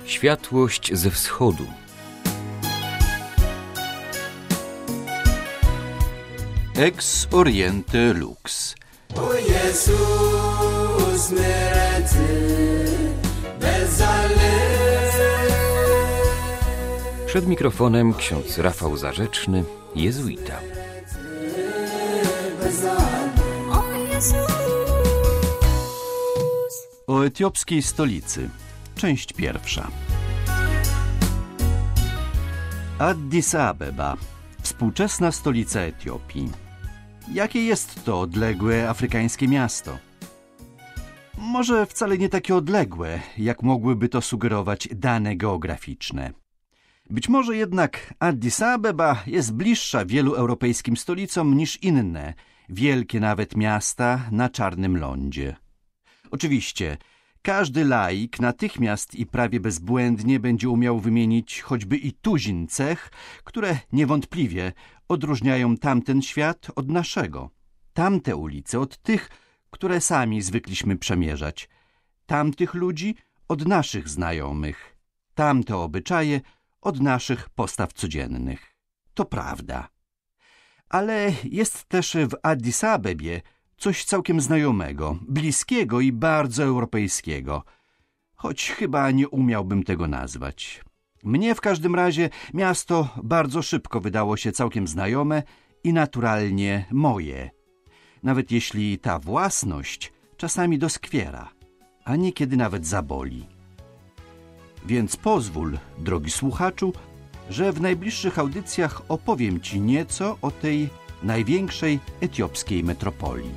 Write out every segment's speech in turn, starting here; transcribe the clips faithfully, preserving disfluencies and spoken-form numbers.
Światłość ze wschodu. Ex Oriente Lux. O Jezus, myrecy, bezale. Przed mikrofonem ksiądz Rafał Zarzeczny, jezuita. O Jezus. O etiopskiej stolicy. Część pierwsza. Addis Abeba, współczesna stolica Etiopii. Jakie jest to odległe afrykańskie miasto? Może wcale nie takie odległe, jak mogłyby to sugerować dane geograficzne. Być może jednak Addis Abeba jest bliższa wielu europejskim stolicom niż inne, wielkie nawet miasta na czarnym lądzie. Oczywiście, każdy laik natychmiast i prawie bezbłędnie będzie umiał wymienić choćby i tuzin cech, które niewątpliwie odróżniają tamten świat od naszego. Tamte ulice od tych, które sami zwykliśmy przemierzać. Tamtych ludzi od naszych znajomych. Tamte obyczaje od naszych postaw codziennych. To prawda. Ale jest też w Addis Abebie coś całkiem znajomego, bliskiego i bardzo europejskiego, choć chyba nie umiałbym tego nazwać. Mnie w każdym razie miasto bardzo szybko wydało się całkiem znajome i naturalnie moje, nawet jeśli ta własność czasami doskwiera, a niekiedy nawet zaboli. Więc pozwól, drogi słuchaczu, że w najbliższych audycjach opowiem Ci nieco o tej największej etiopskiej metropolii.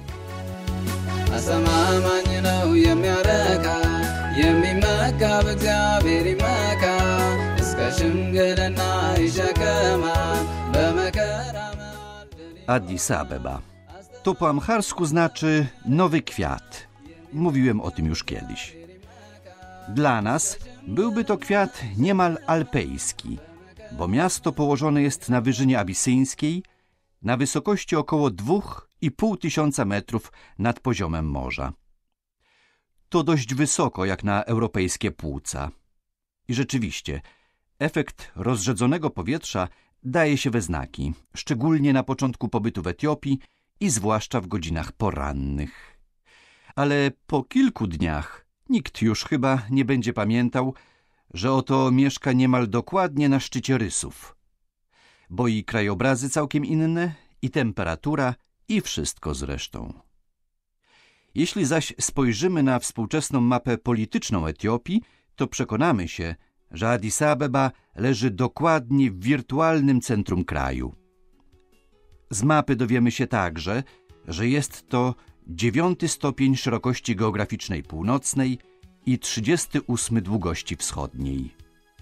Addis Abeba. To po amharsku znaczy nowy kwiat. Mówiłem o tym już kiedyś. Dla nas byłby to kwiat niemal alpejski, bo miasto położone jest na wyżynie abisyńskiej, na wysokości około dwóch i pół tysiąca metrów nad poziomem morza. To dość wysoko jak na europejskie płuca. I rzeczywiście, efekt rozrzedzonego powietrza daje się we znaki, szczególnie na początku pobytu w Etiopii i zwłaszcza w godzinach porannych. Ale po kilku dniach nikt już chyba nie będzie pamiętał, że oto mieszka niemal dokładnie na szczycie rysów, bo i krajobrazy całkiem inne, i temperatura, i wszystko zresztą. Jeśli zaś spojrzymy na współczesną mapę polityczną Etiopii, to przekonamy się, że Addis Abeba leży dokładnie w wirtualnym centrum kraju. Z mapy dowiemy się także, że jest to dziewiąty stopień szerokości geograficznej północnej i trzydziesty ósmy długości wschodniej.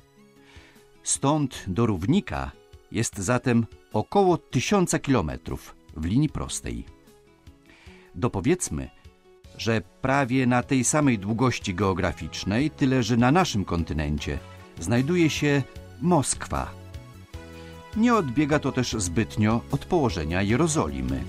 Stąd do równika jest zatem około tysiąca kilometrów w linii prostej. Dopowiedzmy, że prawie na tej samej długości geograficznej, tyle że na naszym kontynencie, znajduje się Moskwa. Nie odbiega to też zbytnio od położenia Jerozolimy.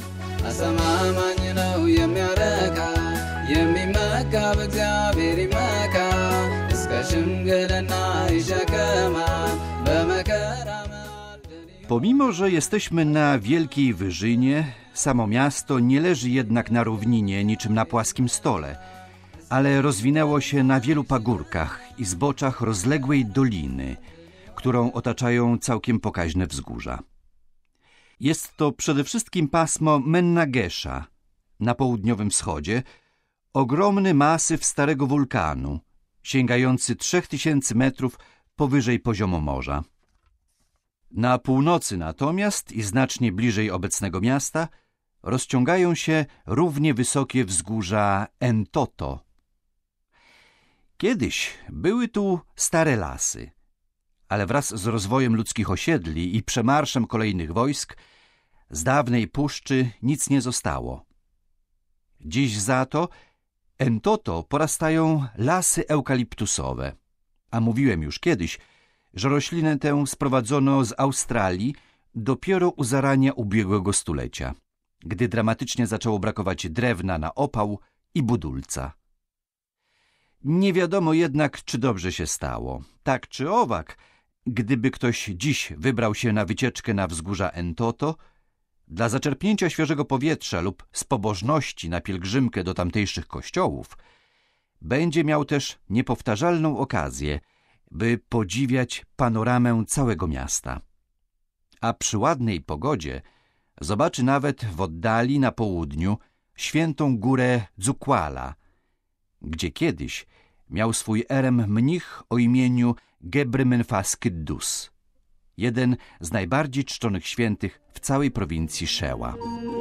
Pomimo że jesteśmy na wielkiej wyżynie, samo miasto nie leży jednak na równinie niczym na płaskim stole, ale rozwinęło się na wielu pagórkach i zboczach rozległej doliny, którą otaczają całkiem pokaźne wzgórza. Jest to przede wszystkim pasmo Mennagesza na południowym wschodzie, ogromny masyw starego wulkanu, sięgający trzech tysięcy metrów powyżej poziomu morza. Na północy natomiast i znacznie bliżej obecnego miasta rozciągają się równie wysokie wzgórza Entoto. Kiedyś były tu stare lasy, ale wraz z rozwojem ludzkich osiedli i przemarszem kolejnych wojsk z dawnej puszczy nic nie zostało. Dziś za to Entoto porastają lasy eukaliptusowe, a mówiłem już kiedyś, że roślinę tę sprowadzono z Australii dopiero u zarania ubiegłego stulecia, gdy dramatycznie zaczęło brakować drewna na opał i budulca. Nie wiadomo jednak, czy dobrze się stało. Tak czy owak, gdyby ktoś dziś wybrał się na wycieczkę na wzgórza Entoto, dla zaczerpnięcia świeżego powietrza lub z pobożności na pielgrzymkę do tamtejszych kościołów, będzie miał też niepowtarzalną okazję, by podziwiać panoramę całego miasta. A przy ładnej pogodzie zobaczy nawet w oddali na południu świętą górę Dzukwala, gdzie kiedyś miał swój erem mnich o imieniu Gebry Menfas Kyddus, jeden z najbardziej czczonych świętych w całej prowincji Szeła.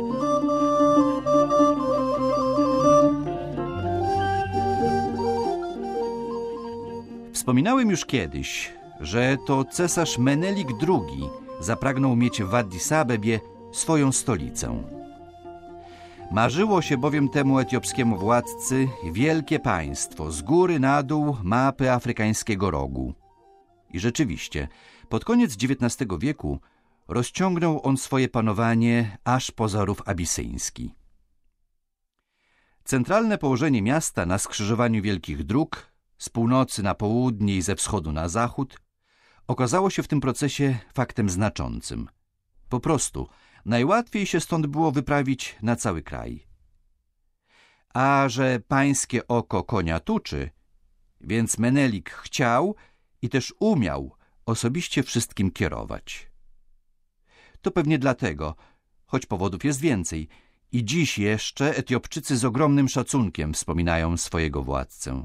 Wspominałem już kiedyś, że to cesarz Menelik drugi zapragnął mieć w Addis Abebie swoją stolicę. Marzyło się bowiem temu etiopskiemu władcy wielkie państwo z góry na dół mapy afrykańskiego rogu. I rzeczywiście, pod koniec dziewiętnastego wieku rozciągnął on swoje panowanie aż poza rów abisyński. Centralne położenie miasta na skrzyżowaniu wielkich dróg, z północy na południe i ze wschodu na zachód, okazało się w tym procesie faktem znaczącym. Po prostu najłatwiej się stąd było wyprawić na cały kraj. A że pańskie oko konia tuczy, więc Menelik chciał i też umiał osobiście wszystkim kierować. To pewnie dlatego, choć powodów jest więcej, i dziś jeszcze Etiopczycy z ogromnym szacunkiem wspominają swojego władcę.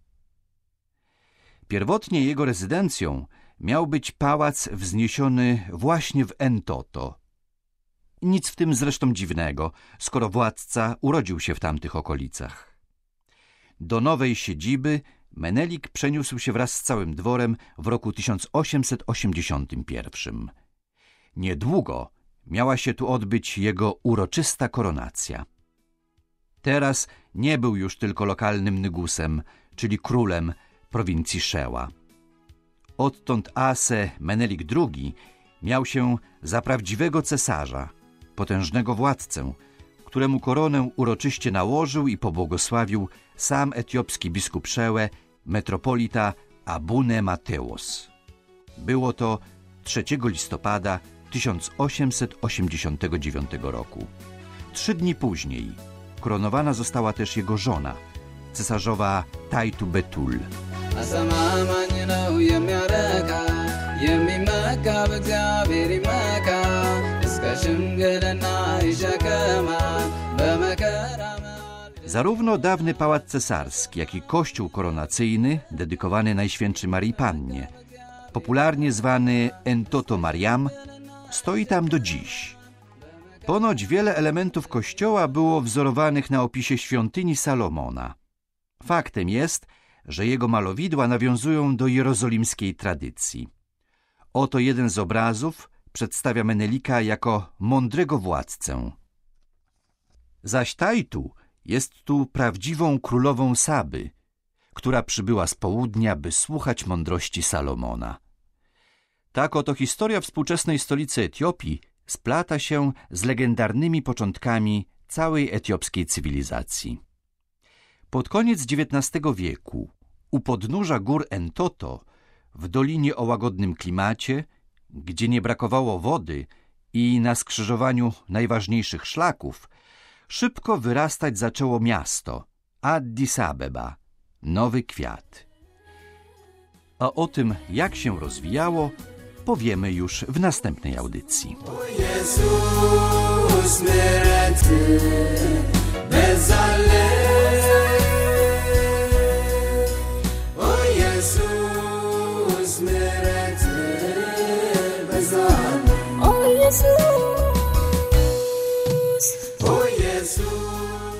Pierwotnie jego rezydencją miał być pałac wzniesiony właśnie w Entoto. Nic w tym zresztą dziwnego, skoro władca urodził się w tamtych okolicach. Do nowej siedziby Menelik przeniósł się wraz z całym dworem w roku tysiąc osiemset osiemdziesiątym pierwszym. Niedługo miała się tu odbyć jego uroczysta koronacja. Teraz nie był już tylko lokalnym nygusem, czyli królem prowincji Szeła. Odtąd Ase Menelik drugi miał się za prawdziwego cesarza, potężnego władcę, któremu koronę uroczyście nałożył i pobłogosławił sam etiopski biskup Szełe, metropolita Abune Mateos. Było to trzeciego listopada tysiąc osiemset osiemdziesiątego dziewiątego roku. Trzy dni później koronowana została też jego żona, cesarzowa Taitu Betul. Zarówno dawny pałac cesarski, jak i kościół koronacyjny, dedykowany Najświętszej Maryi Pannie, popularnie zwany Entoto Mariam, stoi tam do dziś. Ponoć wiele elementów kościoła było wzorowanych na opisie świątyni Salomona. Faktem jest, że jego malowidła nawiązują do jerozolimskiej tradycji. Oto jeden z obrazów przedstawia Menelika jako mądrego władcę. Zaś Taitu jest tu prawdziwą królową Saby, która przybyła z południa, by słuchać mądrości Salomona. Tak oto historia współczesnej stolicy Etiopii splata się z legendarnymi początkami całej etiopskiej cywilizacji. Pod koniec dziewiętnastego wieku, u podnóża gór Entoto, w dolinie o łagodnym klimacie, gdzie nie brakowało wody i na skrzyżowaniu najważniejszych szlaków, szybko wyrastać zaczęło miasto Addis Abeba, Nowy Kwiat. A o tym, jak się rozwijało, powiemy już w następnej audycji. O Jezus, myrecy, bezale. O Jezus, myrecy, bezale. O Jezus, o Jezus.